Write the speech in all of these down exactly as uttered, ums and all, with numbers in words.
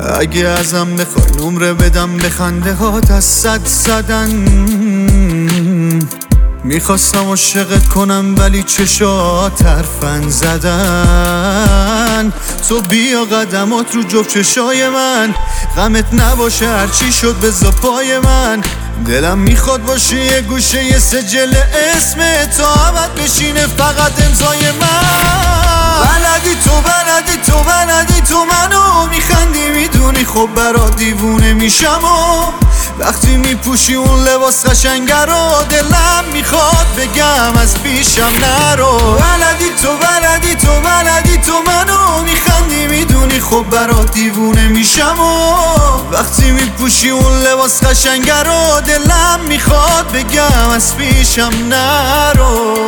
اگه ازم بخوای نمره بدم به خنده هات از صد زدن. میخواستم عاشقت کنم ولی چشات حرفن زدن. تو بیا قدمات رو جفت چشای من، غمت نباشه هرچی شد بذار پای من. دلم میخواد باشه یه گوشه یه سجل اسم تو ابد بشینه فقط امضای من. بلدی تو بلدی تو بلدی تو منو میخندی میدونی خب برا دیوونه میشم و وقتی میپوشی اون لباس قشنگه رو دلم میخواد بگم از پیشم نرو. بلدی تو بلدی تو بلدی تو منو میخندی میدونی خب برا دیوونه میشم و وقتی میپوشی اون لباس قشنگه رو دلم میخواد بگم از پیشم نرو.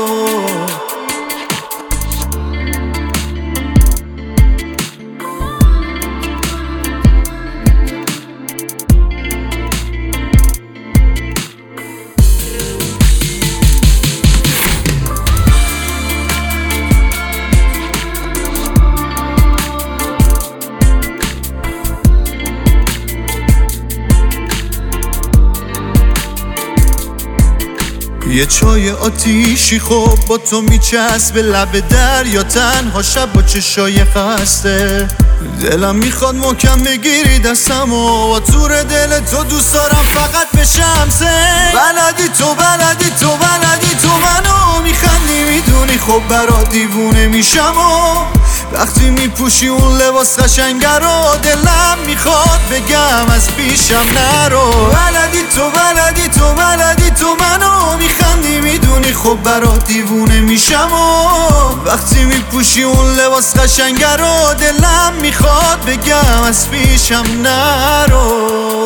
یه چای آتیشی خب با تو میچسبه لب دریا تنها شب با چشای خسته. دلم میخواد محکم بگیری دستم و تور دل تو دوست دارم فقط بشم سه. بلدی تو بلدی تو بلدی تو منو میخندی میدونی خب برا دیوونه میشم و وقتی میپوشی اون لباس قشنگه رو دلم میخواد بگم از پیشم نرو. بلدی تو بلدی تو بلدی تو منو میخندی میدونی خب برا دیوونه میشم و وقتی میپوشی اون لباس قشنگه رو دلم میخواد بگم از پیشم نرو.